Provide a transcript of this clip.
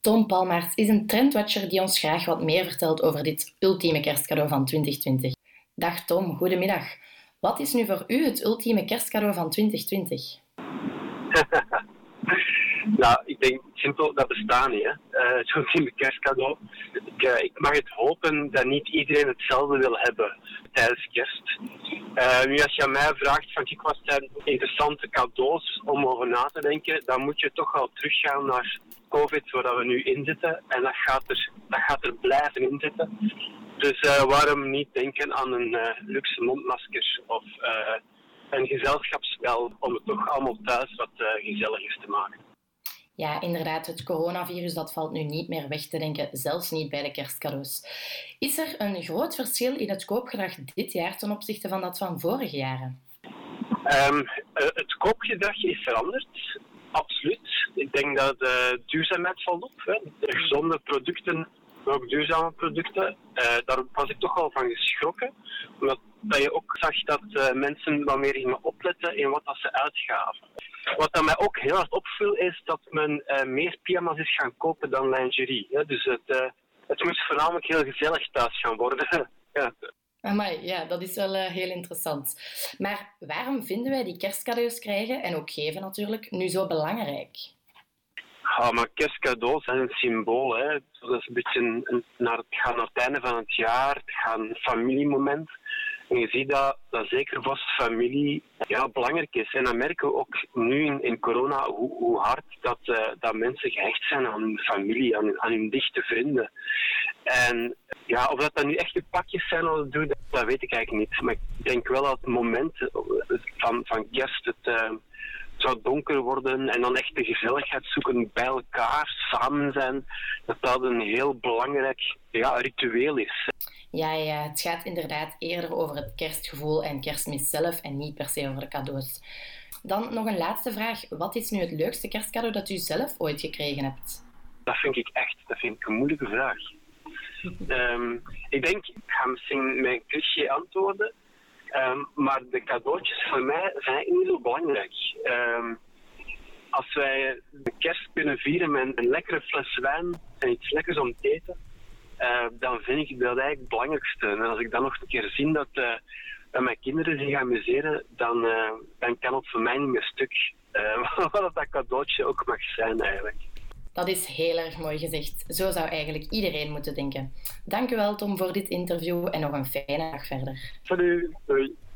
Tom Palmaerts is een trendwatcher die ons graag wat meer vertelt over dit ultieme kerstcadeau van 2020. Dag Tom, goedemiddag. Wat is nu voor u het ultieme kerstcadeau van 2020? Nou, ik denk simpel, dat bestaat niet. Het ultieme kerstcadeau. Ik mag het hopen dat niet iedereen hetzelfde wil hebben tijdens kerst. Nu als je aan mij vraagt van kijk, wat zijn interessante cadeaus om over na te denken, dan moet je toch wel teruggaan naar COVID, waar we nu in zitten. En dat gaat er blijven in zitten. Dus waarom niet denken aan een luxe mondmasker of een gezelschapsspel om het toch allemaal thuis wat gezelligers te maken. Ja, inderdaad, het coronavirus dat valt nu niet meer weg te denken, zelfs niet bij de kerstcadeaus. Is er een groot verschil in het koopgedrag dit jaar ten opzichte van dat van vorige jaren? Het koopgedrag is veranderd, absoluut. Ik denk dat de duurzaamheid valt op. Hè. De gezonde producten, maar ook duurzame producten. Daar was ik toch wel van geschrokken. Omdat je ook zag dat mensen wat meer gingen opletten in wat ze uitgaven. Wat dat mij ook heel hard opviel is dat men meer pyjama's is gaan kopen dan lingerie. Hè. Dus het moest voornamelijk heel gezellig thuis gaan worden. Ja. Amai, ja, dat is wel heel interessant. Maar waarom vinden wij die kerstcadeaus krijgen, en ook geven natuurlijk, nu zo belangrijk? Ja, maar kerstcadeaus zijn een symbool. Hè. Dat is een beetje het gaat naar het einde van het jaar, het gaat een familiemoment. En je ziet dat zeker vast familie belangrijk is. En dan merken we ook nu in corona hoe hard dat mensen gehecht zijn aan hun familie, aan hun dichte vrienden. En ja, of dat nu echte pakjes zijn of dat weet ik eigenlijk niet. Maar ik denk wel dat het moment van kerst het zou donker worden en dan echt de gezelligheid zoeken bij elkaar, samen zijn, dat een heel belangrijk ritueel is. Ja, het gaat inderdaad eerder over het kerstgevoel en Kerstmis zelf en niet per se over de cadeaus. Dan nog een laatste vraag. Wat is nu het leukste kerstcadeau dat u zelf ooit gekregen hebt? Dat vind ik een moeilijke vraag. Ik denk, ik ga misschien mijn cliché antwoorden, maar de cadeautjes voor mij zijn niet zo belangrijk. Als wij de kerst kunnen vieren met een lekkere fles wijn en iets lekkers om te eten, dan vind ik dat eigenlijk het belangrijkste. En als ik dan nog een keer zie dat mijn kinderen zich amuseren, dan kan het voor mij niet meer stuk. Wat dat cadeautje ook mag zijn eigenlijk. Dat is heel erg mooi gezegd. Zo zou eigenlijk iedereen moeten denken. Dank u wel, Tom, voor dit interview en nog een fijne dag verder. Salut, doei.